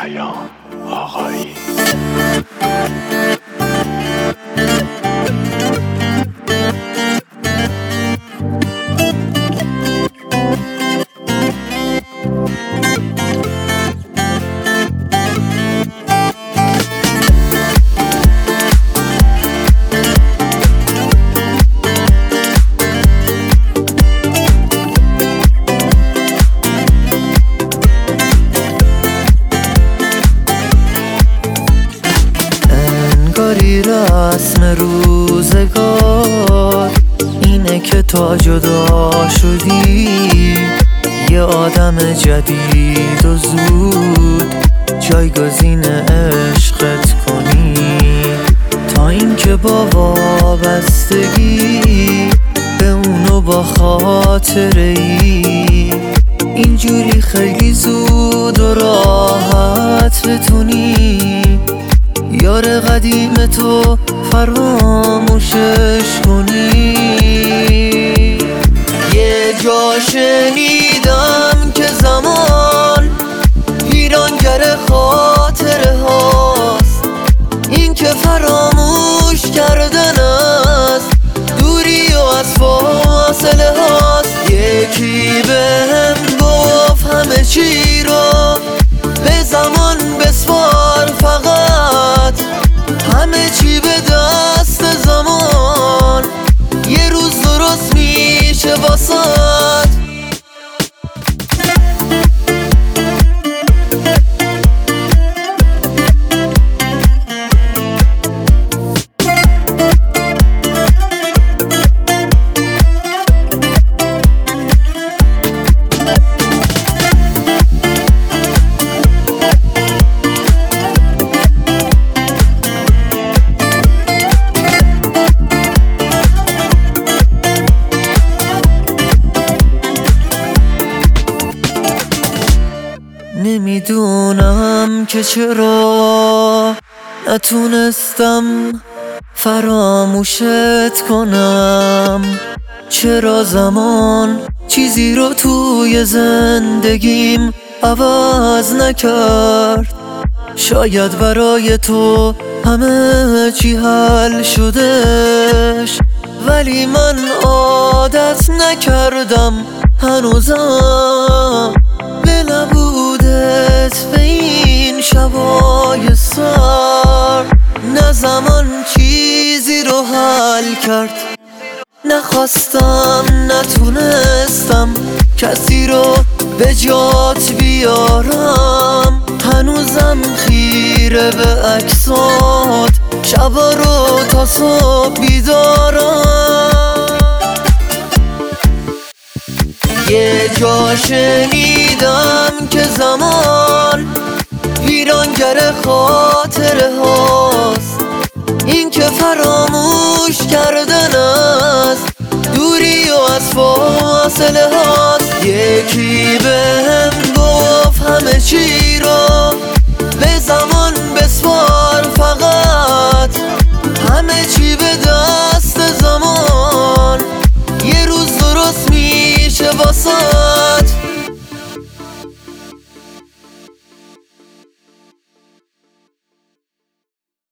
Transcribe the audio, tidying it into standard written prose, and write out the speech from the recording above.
پیام آقایی. رسم روزگار اینه که تا جدا شدی یه آدم جدید و زود جایگزین عشقت کنی، تا اینکه با وابستگی به اونو با خاطره‌ای اینجوری خیلی زود و راحت بتونی یار قدیم تو فراموشش کنی. یه جا شنیدم که زمان ویرانگر خاطره هاست، این که فراموش کردن است دوری و از فاصله هاست. یکی بهم گفت همه چی رو به زمان بسپار، فقط همه چی به دست زمان یه روز درست میشه واسات. نمیدونم که چرا نتونستم فراموشت کنم، چرا زمان چیزی رو توی زندگیم عوض نکرد. شاید برای تو همه چی حل شدش، ولی من عادت نکردم هنوزم به نبودت به این شبای سر. نه زمان چیزی رو حل کرد، نخواستم نتونستم کسی رو به جات بیارم. هنوزم خیره به عکسات، شبا رو تا صبح بیدارم. یه جا شنیدم که زمان ویرانگر خاطره هاست، این که فراموش کردن است دوری و از فاصله هاست. یکی بهم گفت همه چی رو به زمان بسپار، فقط همه چی به دست زمان یه روز درست میشه واسات.